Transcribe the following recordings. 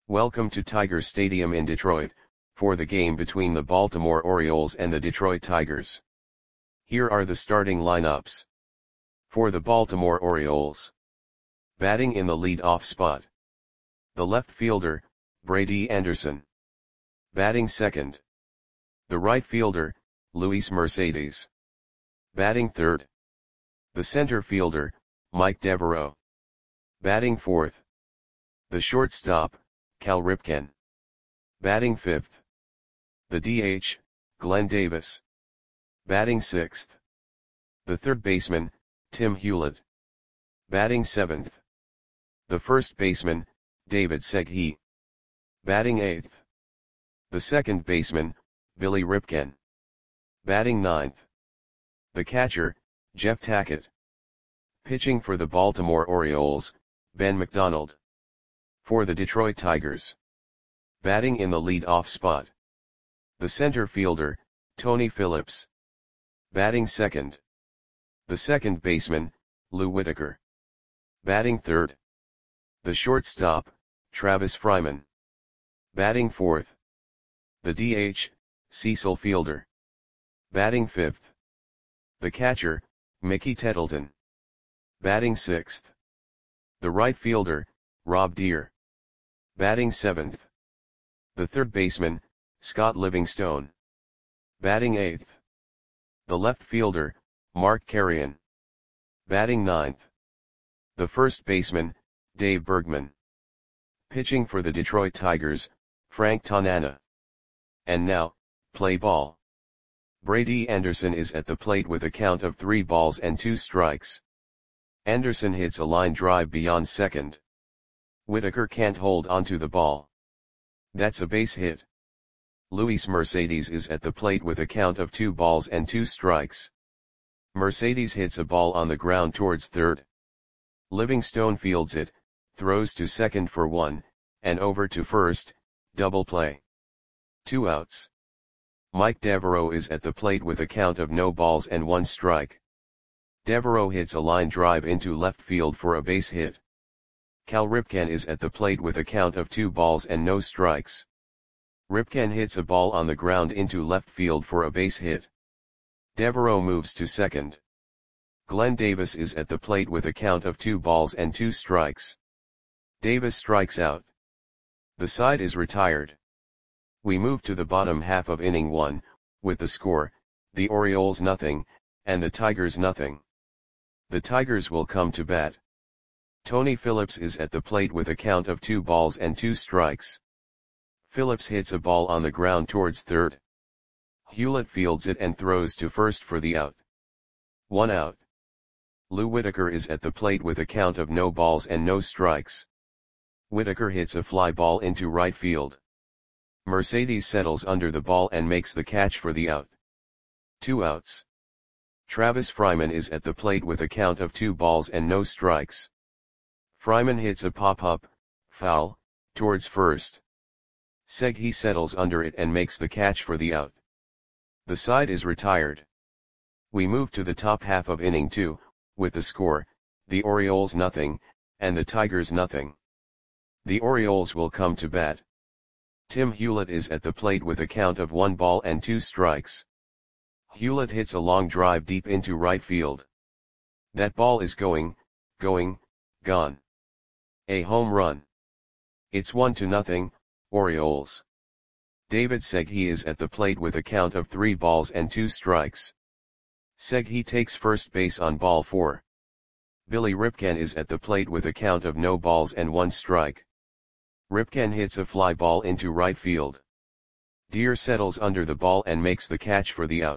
Welcome to Tiger Stadium in Detroit, for the game between the Baltimore Orioles and the Detroit Tigers. Here are the starting lineups. For the Baltimore Orioles. Batting in the lead-off spot. The left fielder, Brady Anderson. Batting second. The right fielder, Luis Mercedes. Batting third. The center fielder, Mike Devereaux. Batting fourth. The shortstop, Cal Ripken. Batting fifth. The DH, Glenn Davis. Batting sixth. The third baseman, Tim Hewlett. Batting seventh. The first baseman, David Segui. Batting eighth. The second baseman, Billy Ripken. Batting ninth. The catcher, Jeff Tackett. Pitching for the Baltimore Orioles, Ben McDonald. For the Detroit Tigers. Batting in the lead-off spot. The center fielder, Tony Phillips. Batting second. The second baseman, Lou Whitaker. Batting third. The shortstop, Travis Fryman. Batting fourth. The DH, Cecil Fielder. Batting fifth. The catcher, Mickey Tettleton. Batting sixth. The right fielder, Rob Deere. Batting seventh. The third baseman, Scott Livingstone. Batting eighth. The left fielder, Mark Carrion. Batting ninth. The first baseman, Dave Bergman. Pitching for the Detroit Tigers, Frank Tanana. And now, play ball. Brady Anderson is at the plate with a count of 3 balls and 2 strikes. Anderson hits a line drive beyond second. Whitaker can't hold onto the ball. That's a base hit. Luis Mercedes is at the plate with a count of 2 balls and 2 strikes. Mercedes hits a ball on the ground towards third. Livingstone fields it, throws to second for 1, and over to first, double play. 2 outs. Mike Devereaux is at the plate with a count of no balls and 1 strike. Devereaux hits a line drive into left field for a base hit. Cal Ripken is at the plate with a count of 2 balls and no strikes. Ripken hits a ball on the ground into left field for a base hit. Devereaux moves to second. Glenn Davis is at the plate with a count of 2 balls and 2 strikes. Davis strikes out. The side is retired. We move to the bottom half of inning 1, with the score, the Orioles nothing, and the Tigers nothing. The Tigers will come to bat. Tony Phillips is at the plate with a count of 2 balls and 2 strikes. Phillips hits a ball on the ground towards third. Hewlett fields it and throws to first for the out. 1 out. Lou Whitaker is at the plate with a count of no balls and no strikes. Whitaker hits a fly ball into right field. Mercedes settles under the ball and makes the catch for the out. 2 outs. Travis Fryman is at the plate with a count of 2 balls and no strikes. Fryman hits a pop-up, foul, towards first. Segui settles under it and makes the catch for the out. The side is retired. We move to the top half of inning 2, with the score, the Orioles nothing, and the Tigers nothing. The Orioles will come to bat. Tim Hewlett is at the plate with a count of 1 ball and 2 strikes. Hewlett hits a long drive deep into right field. That ball is going, gone. A home run. It's 1-0, Orioles. David Segui is at the plate with a count of 3 balls and 2 strikes. Segui takes first base on ball 4. Billy Ripken is at the plate with a count of no balls and 1 strike. Ripken hits a fly ball into right field. Deere settles under the ball and makes the catch for the out.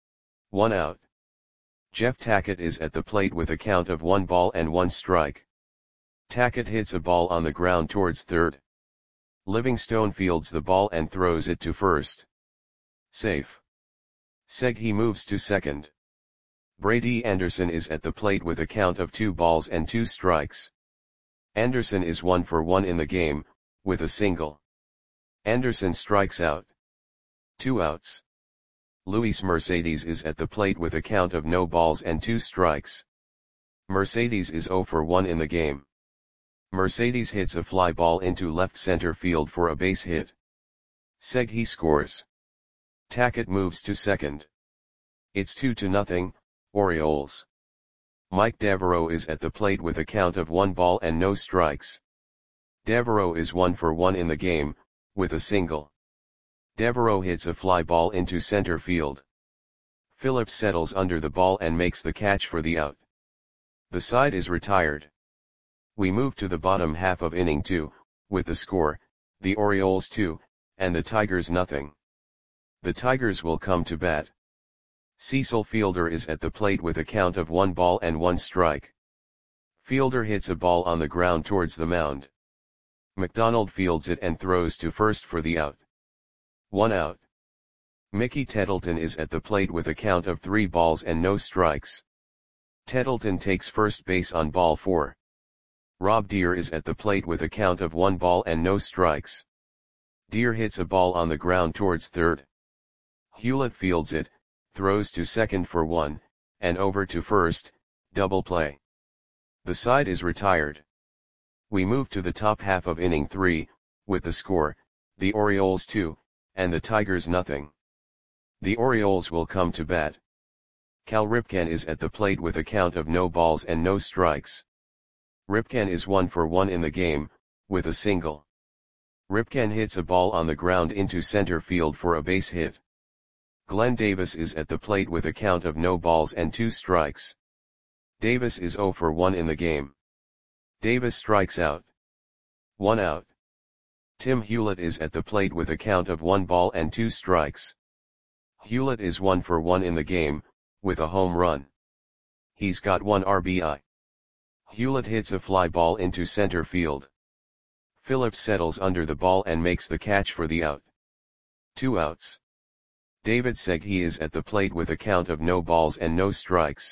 1 out. Jeff Tackett is at the plate with a count of 1 ball and 1 strike. Tackett hits a ball on the ground towards third. Livingstone fields the ball and throws it to first. Safe. Segui moves to second. Brady Anderson is at the plate with a count of 2 balls and 2 strikes. Anderson is 1 for 1 in the game, with a single. Anderson strikes out. 2 outs. Luis Mercedes is at the plate with a count of no balls and 2 strikes. Mercedes is 0 for 1 in the game. Mercedes hits a fly ball into left center field for a base hit. Segui scores. Tackett moves to second. It's 2-0, Orioles. Mike Devereaux is at the plate with a count of 1 ball and no strikes. Devereaux is 1 for 1 in the game, with a single. Devereaux hits a fly ball into center field. Phillips settles under the ball and makes the catch for the out. The side is retired. We move to the bottom half of inning 2, with the score, the Orioles 2, and the Tigers nothing. The Tigers will come to bat. Cecil Fielder is at the plate with a count of 1 ball and 1 strike. Fielder hits a ball on the ground towards the mound. McDonald fields it and throws to first for the out. 1 out. Mickey Tettleton is at the plate with a count of 3 balls and no strikes. Tettleton takes first base on ball 4. Rob Deere is at the plate with a count of 1 ball and no strikes. Deere hits a ball on the ground towards third. Hewlett fields it, throws to second for 1, and over to first, double play. The side is retired. We move to the top half of inning 3, with the score, the Orioles 2, and the Tigers nothing. The Orioles will come to bat. Cal Ripken is at the plate with a count of no balls and no strikes. Ripken is 1 for 1 in the game, with a single. Ripken hits a ball on the ground into center field for a base hit. Glenn Davis is at the plate with a count of no balls and 2 strikes. Davis is 0 for 1 in the game. Davis strikes out. 1 out. Tim Hewlett is at the plate with a count of 1 ball and 2 strikes. Hewlett is 1 for 1 in the game, with a home run. He's got 1 RBI. Hewlett hits a fly ball into center field. Phillips settles under the ball and makes the catch for the out. 2 outs. David Segui is at the plate with a count of no balls and no strikes.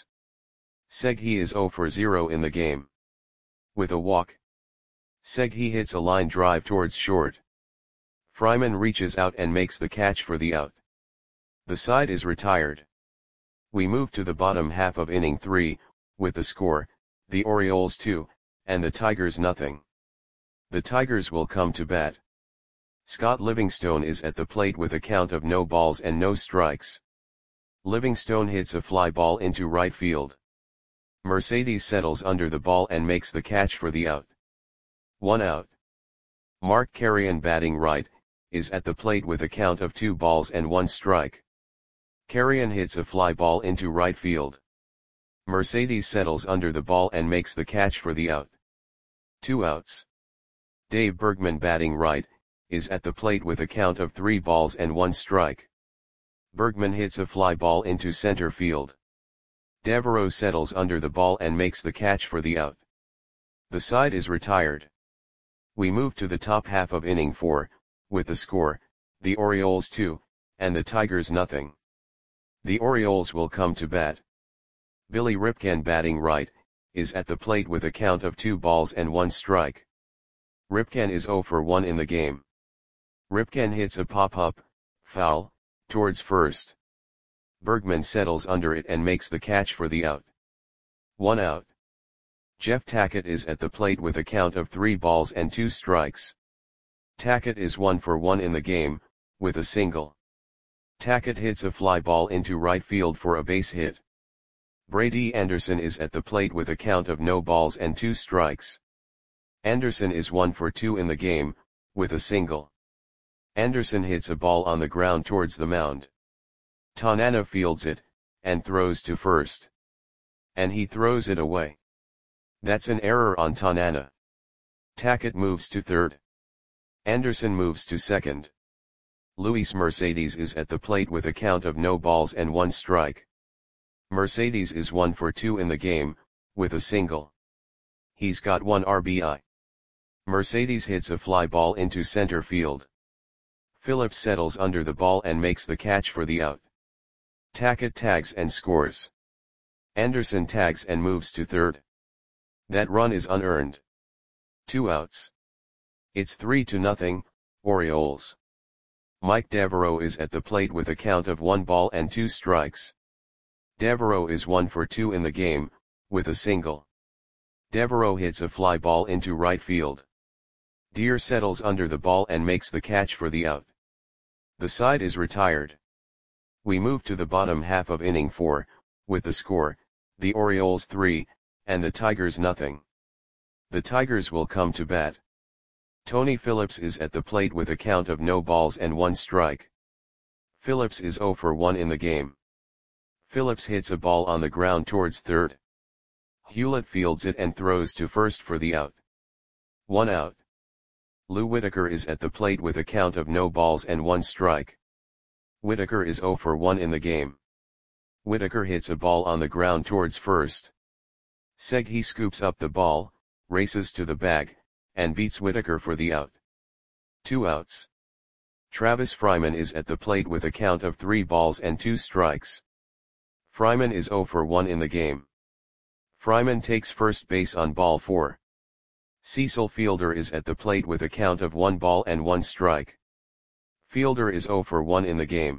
Segui is 0 for 0 in the game. With a walk. Segui hits a line drive towards short. Fryman reaches out and makes the catch for the out. The side is retired. We move to the bottom half of inning 3, with the score, the Orioles 2, and the Tigers nothing. The Tigers will come to bat. Scott Livingstone is at the plate with a count of no balls and no strikes. Livingstone hits a fly ball into right field. Mercedes settles under the ball and makes the catch for the out. 1 out. Mark Carrion, batting right, is at the plate with a count of 2 balls and 1 strike. Carrion hits a fly ball into right field. Mercedes settles under the ball and makes the catch for the out. 2 outs. Dave Bergman, batting right, is at the plate with a count of 3 balls and 1 strike. Bergman hits a fly ball into center field. Devereaux settles under the ball and makes the catch for the out. The side is retired. We move to the top half of inning 4, with the score, the Orioles 2, and the Tigers nothing. The Orioles will come to bat. Billy Ripken, batting right, is at the plate with a count of 2 balls and 1 strike. Ripken is 0 for 1 in the game. Ripken hits a pop-up, foul, towards first. Bergman settles under it and makes the catch for the out. 1 out. Jeff Tackett is at the plate with a count of 3 balls and 2 strikes. Tackett is 1 for 1 in the game, with a single. Tackett hits a fly ball into right field for a base hit. Brady Anderson is at the plate with a count of no balls and 2 strikes. Anderson is 1 for 2 in the game, with a single. Anderson hits a ball on the ground towards the mound. Tanana fields it, and throws to first. And he throws it away. That's an error on Tanana. Tackett moves to third. Anderson moves to second. Luis Mercedes is at the plate with a count of no balls and 1 strike. Mercedes is 1 for 2 in the game, with a single. He's got 1 RBI. Mercedes hits a fly ball into center field. Phillips settles under the ball and makes the catch for the out. Tackett tags and scores. Anderson tags and moves to third. That run is unearned. 2 outs. It's 3-0, Orioles. Mike Devereaux is at the plate with a count of 1 ball and 2 strikes. Devereaux is 1 for 2 in the game, with a single. Devereaux hits a fly ball into right field. Deere settles under the ball and makes the catch for the out. The side is retired. We move to the bottom half of inning 4, with the score, the Orioles 3, and the Tigers nothing. The Tigers will come to bat. Tony Phillips is at the plate with a count of no balls and 1 strike. Phillips is 0 for 1 in the game. Phillips hits a ball on the ground towards third. Hewlett fields it and throws to first for the out. 1 out. Lou Whitaker is at the plate with a count of no balls and 1 strike. Whitaker is 0 for 1 in the game. Whitaker hits a ball on the ground towards first. Seghi scoops up the ball, races to the bag, and beats Whitaker for the out. 2 outs. Travis Fryman is at the plate with a count of 3 balls and 2 strikes. Fryman is 0 for 1 in the game. Fryman takes first base on ball 4. Cecil Fielder is at the plate with a count of 1 ball and 1 strike. Fielder is 0 for 1 in the game.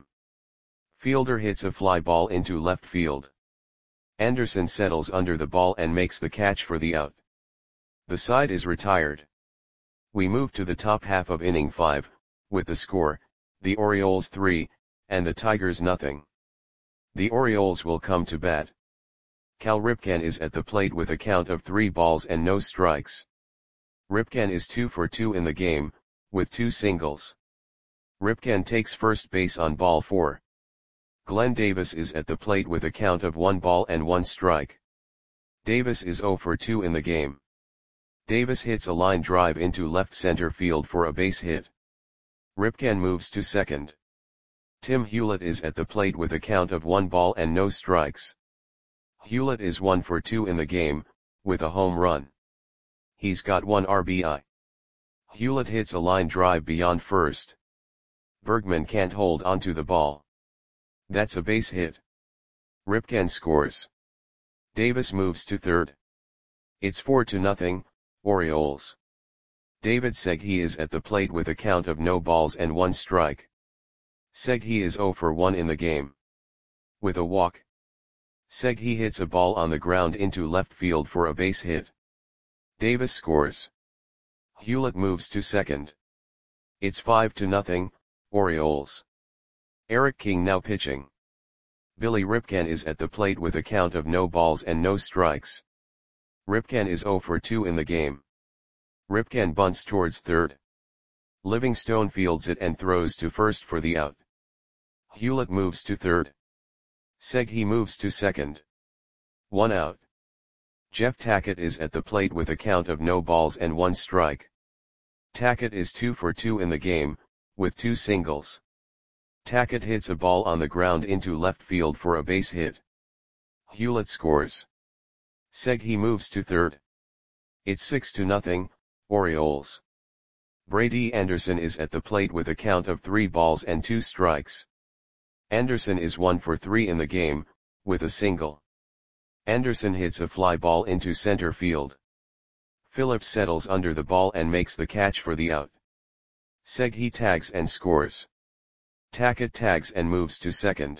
Fielder hits a fly ball into left field. Anderson settles under the ball and makes the catch for the out. The side is retired. We move to the top half of inning 5, with the score, the Orioles 3, and the Tigers nothing. The Orioles will come to bat. Cal Ripken is at the plate with a count of 3 balls and no strikes. Ripken is 2 for 2 in the game, with 2 singles. Ripken takes first base on ball 4. Glenn Davis is at the plate with a count of 1 ball and 1 strike. Davis is 0 for 2 in the game. Davis hits a line drive into left center field for a base hit. Ripken moves to second. Tim Hewlett is at the plate with a count of 1 ball and no strikes. Hewlett is 1 for 2 in the game, with a home run. He's got 1 RBI. Hewlett hits a line drive beyond first. Bergman can't hold onto the ball. That's a base hit. Ripken scores. Davis moves to third. It's 4-0, Orioles. David Seghi is at the plate with a count of no balls and 1 strike. Seghi is 0 for 1 in the game. With a walk. Seghi hits a ball on the ground into left field for a base hit. Davis scores. Hewlett moves to second. It's 5-0, Orioles. Eric King now pitching. Billy Ripken is at the plate with a count of no balls and no strikes. Ripken is 0 for 2 in the game. Ripken bunts towards third. Livingstone fields it and throws to first for the out. Hewlett moves to third. Seghi moves to second. 1 out. Jeff Tackett is at the plate with a count of no balls and 1 strike. Tackett is 2 for 2 in the game, with 2 singles. Tackett hits a ball on the ground into left field for a base hit. Hewlett scores. Seghi moves to third. It's 6-0, Orioles. Brady Anderson is at the plate with a count of 3 balls and 2 strikes. Anderson is 1 for 3 in the game, with a single. Anderson hits a fly ball into center field. Phillips settles under the ball and makes the catch for the out. Seghi tags and scores. Tackett tags and moves to second.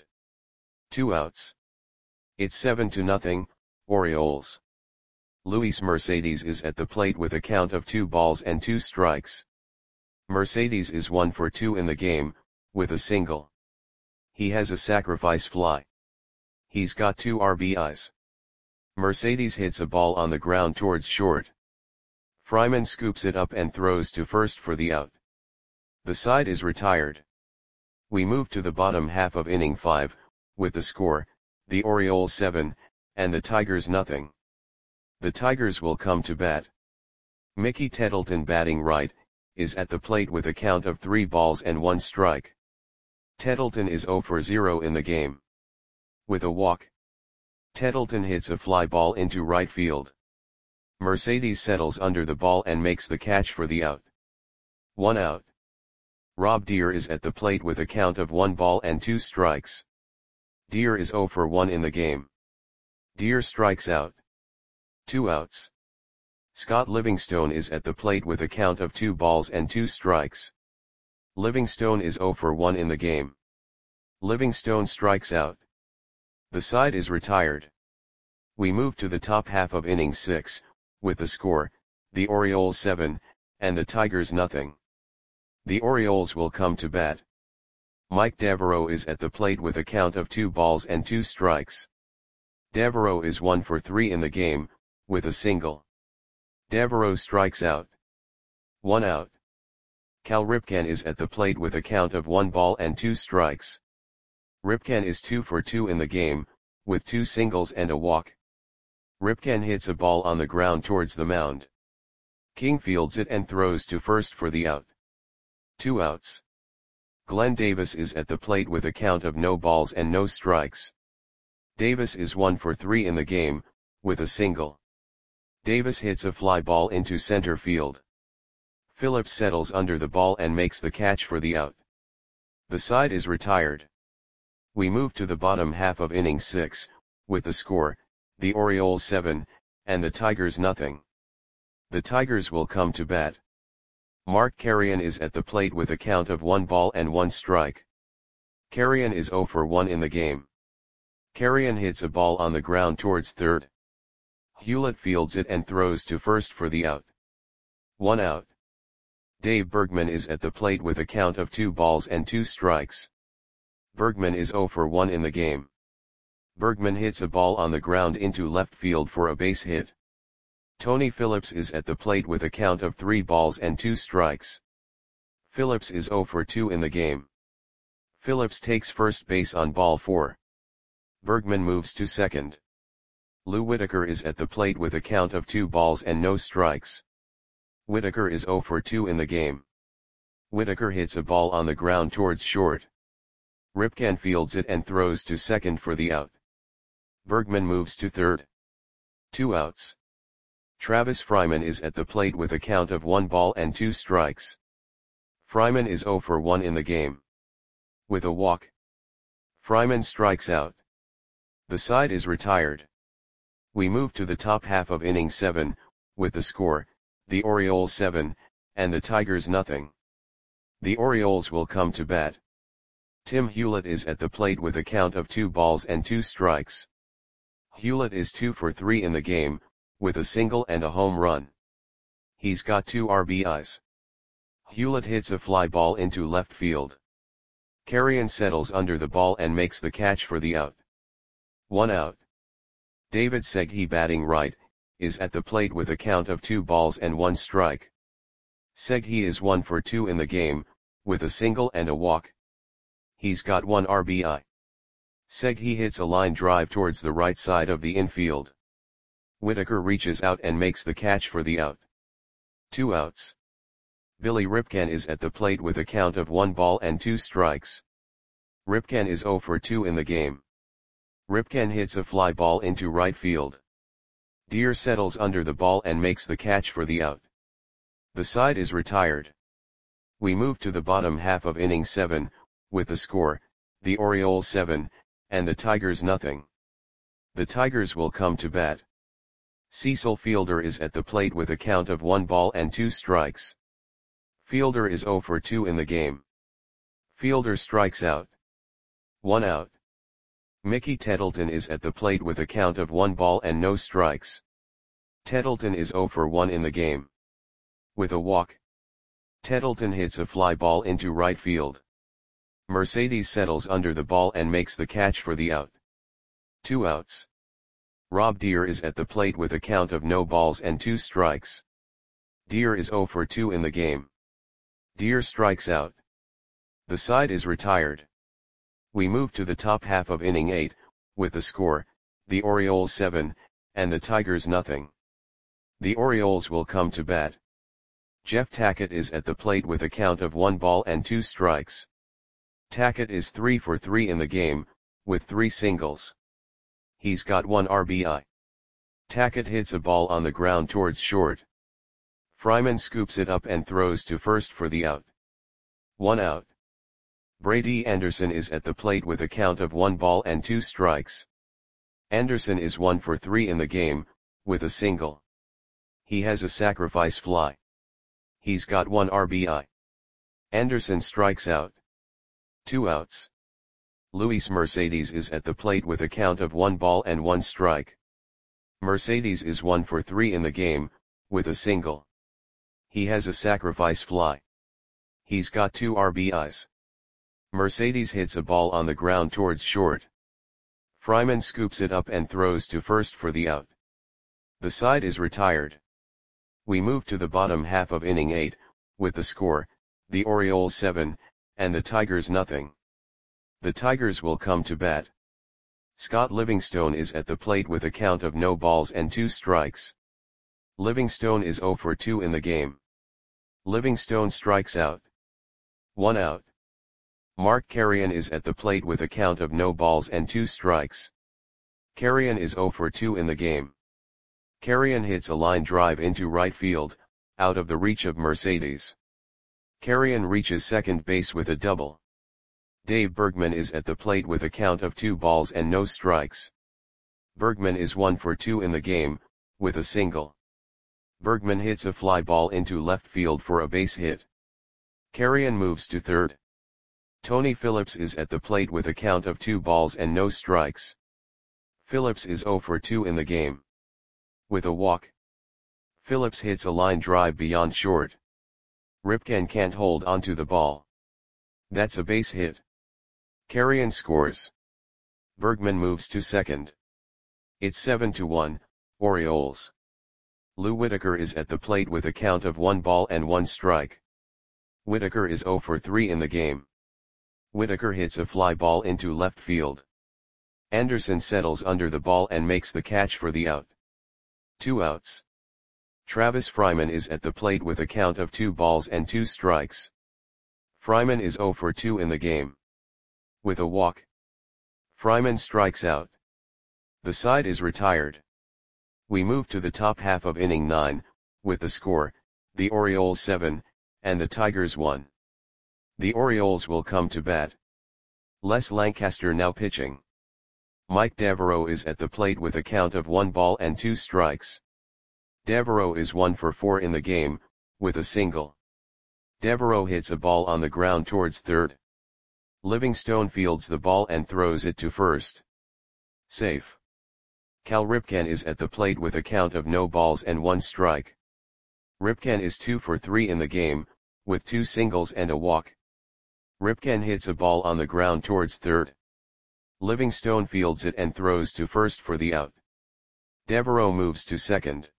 2 outs. It's 7-0, Orioles. Luis Mercedes is at the plate with a count of 2 balls and 2 strikes. Mercedes is 1 for 2 in the game, with a single. He has a sacrifice fly. He's got 2 RBIs. Mercedes hits a ball on the ground towards short. Fryman scoops it up and throws to first for the out. The side is retired. We move to the bottom half of inning 5, with the score, the Orioles 7, and the Tigers nothing. The Tigers will come to bat. Mickey Tettleton batting right, is at the plate with a count of 3 balls and 1 strike. Tettleton is 0 for 0 in the game. With a walk. Tettleton hits a fly ball into right field. Mercedes settles under the ball and makes the catch for the out. 1 out. Rob Deere is at the plate with a count of 1 ball and 2 strikes. Deere is 0 for 1 in the game. Deere strikes out. 2 outs. Scott Livingstone is at the plate with a count of 2 balls and 2 strikes. Livingstone is 0 for 1 in the game. Livingstone strikes out. The side is retired. We move to the top half of inning 6, with the score, the Orioles 7, and the Tigers nothing. The Orioles will come to bat. Mike Devereaux is at the plate with a count of 2 balls and 2 strikes. Devereaux is 1 for 3 in the game, with a single. Devereaux strikes out. 1 out. Cal Ripken is at the plate with a count of 1 ball and 2 strikes. Ripken is 2 for 2 in the game, with 2 singles and a walk. Ripken hits a ball on the ground towards the mound. King fields it and throws to first for the out. 2 outs. Glenn Davis is at the plate with a count of no balls and no strikes. Davis is 1 for 3 in the game, with a single. Davis hits a fly ball into center field. Phillips settles under the ball and makes the catch for the out. The side is retired. We move to the bottom half of inning 6, with the score, the Orioles 7, and the Tigers nothing. The Tigers will come to bat. Mark Carrion is at the plate with a count of 1 ball and 1 strike. Carrion is 0 for 1 in the game. Carrion hits a ball on the ground towards third. Hewlett fields it and throws to first for the out. 1 out. Dave Bergman is at the plate with a count of 2 balls and 2 strikes. Bergman is 0 for 1 in the game. Bergman hits a ball on the ground into left field for a base hit. Tony Phillips is at the plate with a count of 3 balls and 2 strikes. Phillips is 0 for 2 in the game. Phillips takes first base on ball 4. Bergman moves to second. Lou Whitaker is at the plate with a count of 2 balls and no strikes. Whitaker is 0 for 2 in the game. Whitaker hits a ball on the ground towards short. Ripken fields it and throws to second for the out. Bergman moves to third. 2 outs. Travis Fryman is at the plate with a count of 1 ball and 2 strikes. Fryman is 0 for 1 in the game. With a walk, Fryman strikes out. The side is retired. We move to the top half of inning 7, with the score, the Orioles 7, and the Tigers nothing. The Orioles will come to bat. Tim Hewlett is at the plate with a count of 2 balls and 2 strikes. Hewlett is 2 for 3 in the game, with a single and a home run. He's got 2 RBIs. Hewlett hits a fly ball into left field. Carrion settles under the ball and makes the catch for the out. 1 out. David Seghi, batting right, is at the plate with a count of 2 balls and 1 strike. Seghi is 1 for 2 in the game, with a single and a walk. He's got 1 RBI. Seghi hits a line drive towards the right side of the infield. Whitaker reaches out and makes the catch for the out. 2 outs. Billy Ripken is at the plate with a count of 1 ball and 2 strikes. Ripken is 0 for 2 in the game. Ripken hits a fly ball into right field. Deer settles under the ball and makes the catch for the out. The side is retired. We move to the bottom half of inning 7, with the score, the Orioles 7, and the Tigers nothing. The Tigers will come to bat. Cecil Fielder is at the plate with a count of 1 ball and 2 strikes. Fielder is 0 for 2 in the game. Fielder strikes out. 1 out. Mickey Tettleton is at the plate with a count of 1 ball and no strikes. Tettleton is 0 for 1 in the game. With a walk, Tettleton hits a fly ball into right field. Mercedes settles under the ball and makes the catch for the out. 2 outs. Rob Deere is at the plate with a count of no balls and 2 strikes. Deere is 0 for 2 in the game. Deere strikes out. The side is retired. We move to the top half of inning 8, with the score, the Orioles 7, and the Tigers nothing. The Orioles will come to bat. Jeff Tackett is at the plate with a count of 1 ball and 2 strikes. Tackett is 3 for 3 in the game, with 3 singles. He's got 1 RBI. Tackett hits a ball on the ground towards short. Fryman scoops it up and throws to first for the out. 1 out. Brady Anderson is at the plate with a count of 1 ball and 2 strikes. Anderson is 1 for 3 in the game, with a single. He has a sacrifice fly. He's got 1 RBI. Anderson strikes out. 2 outs. Luis Mercedes is at the plate with a count of 1 ball and 1 strike. Mercedes is 1 for 3 in the game, with a single. He has a sacrifice fly. He's got 2 RBIs. Mercedes hits a ball on the ground towards short. Fryman scoops it up and throws to first for the out. The side is retired. We move to the bottom half of inning 8, with the score, the Orioles 7, and the Tigers nothing. The Tigers will come to bat. Scott Livingstone is at the plate with a count of no balls and 2 strikes. Livingstone is 0 for 2 in the game. Livingstone strikes out. 1 out. Mark Carrion is at the plate with a count of no balls and 2 strikes. Carrion is 0 for 2 in the game. Carrion hits a line drive into right field, out of the reach of Mercedes. Carrion reaches second base with a double. Dave Bergman is at the plate with a count of 2 balls and no strikes. Bergman is 1 for 2 in the game, with a single. Bergman hits a fly ball into left field for a base hit. Carrion moves to third. Tony Phillips is at the plate with a count of 2 balls and no strikes. Phillips is 0 for 2 in the game. With a walk. Phillips hits a line drive beyond short. Ripken can't hold onto the ball. That's a base hit. Carrion scores. Bergman moves to second. It's 7-1, Orioles. Lou Whitaker is at the plate with a count of 1 ball and 1 strike. Whitaker is 0 for 3 in the game. Whitaker hits a fly ball into left field. Anderson settles under the ball and makes the catch for the out. 2 outs. Travis Fryman is at the plate with a count of 2 balls and 2 strikes. Fryman is 0 for 2 in the game. With a walk. Fryman strikes out. The side is retired. We move to the top half of inning 9, with the score, the Orioles 7, and the Tigers 1. The Orioles will come to bat. Les Lancaster now pitching. Mike Devereaux is at the plate with a count of 1 ball and 2 strikes. Devereaux is 1 for 4 in the game, with a single. Devereaux hits a ball on the ground towards third. Livingstone fields the ball and throws it to first. Safe. Cal Ripken is at the plate with a count of no balls and 1 strike. Ripken is 2 for 3 in the game, with 2 singles and a walk. Ripken hits a ball on the ground towards third. Livingstone fields it and throws to first for the out. Devereaux moves to second.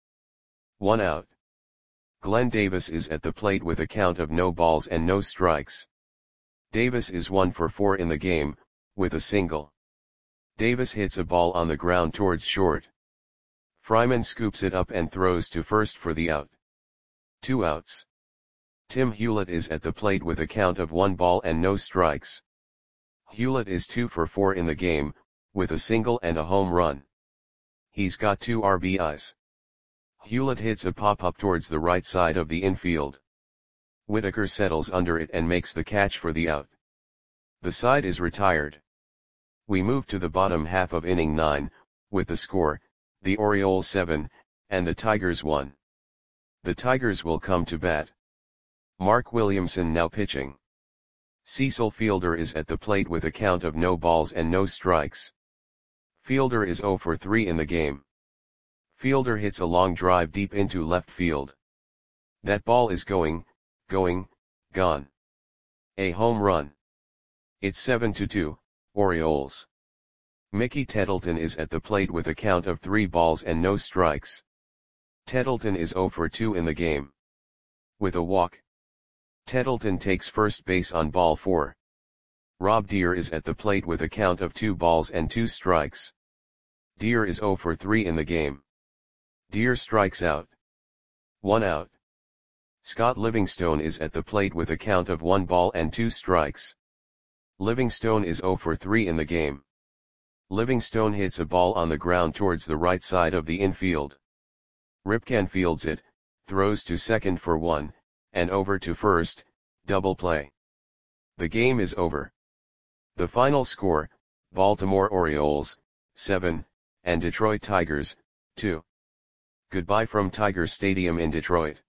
1 out. Glenn Davis is at the plate with a count of no balls and no strikes. Davis is 1 for 4 in the game, with a single. Davis hits a ball on the ground towards short. Fryman scoops it up and throws to first for the out. 2 outs. Tim Hewlett is at the plate with a count of 1 ball and no strikes. Hewlett is 2 for 4 in the game, with a single and a home run. He's got 2 RBIs. Hewlett hits a pop-up towards the right side of the infield. Whitaker settles under it and makes the catch for the out. The side is retired. We move to the bottom half of inning 9, with the score, the Orioles 7, and the Tigers 1. The Tigers will come to bat. Mark Williamson now pitching. Cecil Fielder is at the plate with a count of no balls and no strikes. Fielder is 0 for 3 in the game. Fielder hits a long drive deep into left field. That ball is gone. A home run. It's 7-2, Orioles. Mickey Tettleton is at the plate with a count of 3 balls and no strikes. Tettleton is 0 for 2 in the game. With a walk. Tettleton takes first base on ball 4. Rob Deere is at the plate with a count of 2 balls and 2 strikes. Deere is 0 for 3 in the game. Deere strikes out. 1 out. Scott Livingstone is at the plate with a count of 1 ball and 2 strikes. Livingstone is 0 for 3 in the game. Livingstone hits a ball on the ground towards the right side of the infield. Ripken fields it, throws to second for 1, and over to first, double play. The game is over. The final score, Baltimore Orioles, 7, and Detroit Tigers, 2. Goodbye from Tiger Stadium in Detroit.